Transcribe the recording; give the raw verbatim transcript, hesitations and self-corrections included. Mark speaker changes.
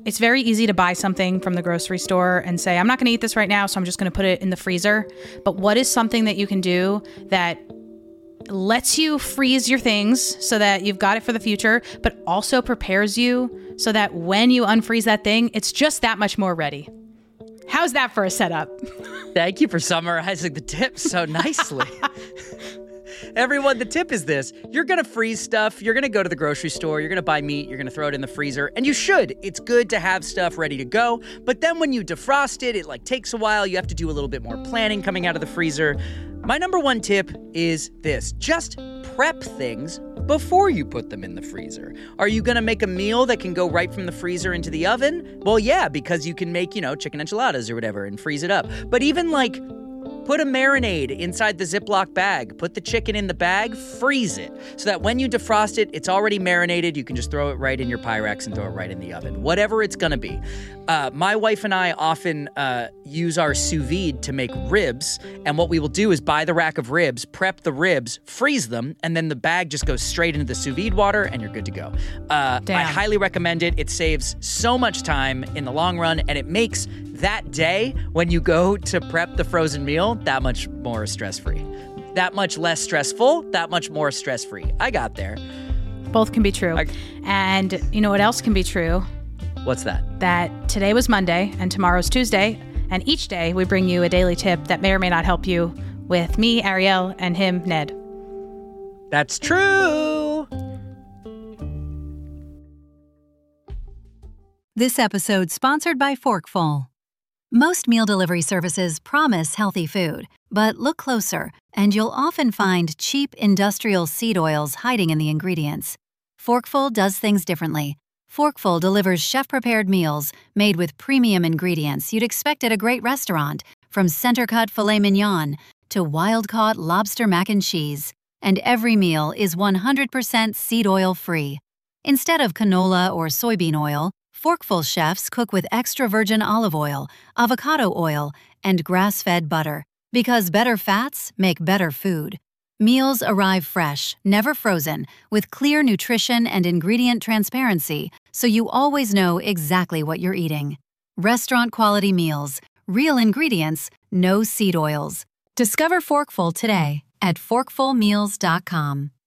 Speaker 1: it's very easy to buy something from the grocery store and say, I'm not going to eat this right now, so I'm just going to put it in the freezer. But what is something that you can do that lets you freeze your things so that you've got it for the future, but also prepares you so that when you unfreeze that thing, it's just that much more ready? How's that for a setup?
Speaker 2: Thank you for summarizing the tips so nicely. Everyone, the tip is this. You're going to freeze stuff. You're going to go to the grocery store. You're going to buy meat. You're going to throw it in the freezer. And you should. It's good to have stuff ready to go. But then when you defrost it, it like takes a while. You have to do a little bit more planning coming out of the freezer. My number one tip is this. Just prep things before you put them in the freezer. Are you going to make a meal that can go right from the freezer into the oven? Well, yeah, because you can make, you know, chicken enchiladas or whatever and freeze it up. But even like put a marinade inside the Ziploc bag. Put the chicken in the bag, freeze it, so that when you defrost it, it's already marinated. You can just throw it right in your Pyrex and throw it right in the oven, whatever it's gonna be. Uh, my wife and I often uh, use our sous vide to make ribs, and what we will do is buy the rack of ribs, prep the ribs, freeze them, and then the bag just goes straight into the sous vide water, and you're good to go. Uh, I highly recommend it. It saves so much time in the long run, and it makes that day when you go to prep the frozen meal that much more stress-free. That much less stressful, that much more stress-free. I got there.
Speaker 1: Both can be true.
Speaker 2: I,
Speaker 1: and you know what else can be true?
Speaker 2: What's that?
Speaker 1: That today was Monday and tomorrow's Tuesday, and each day we bring you a daily tip that may or may not help you with me, Ariel, and him, Ned.
Speaker 2: That's true.
Speaker 3: This episode sponsored by Forkful. Most meal delivery services promise healthy food, but look closer, and you'll often find cheap industrial seed oils hiding in the ingredients. Forkful does things differently. Forkful delivers chef-prepared meals made with premium ingredients you'd expect at a great restaurant, from center-cut filet mignon to wild-caught lobster mac and cheese. And every meal is one hundred percent seed oil-free. Instead of canola or soybean oil, Forkful chefs cook with extra virgin olive oil, avocado oil, and grass-fed butter, because better fats make better food. Meals arrive fresh, never frozen, with clear nutrition and ingredient transparency, so you always know exactly what you're eating. Restaurant-quality meals, real ingredients, no seed oils. Discover Forkful today at forkful meals dot com.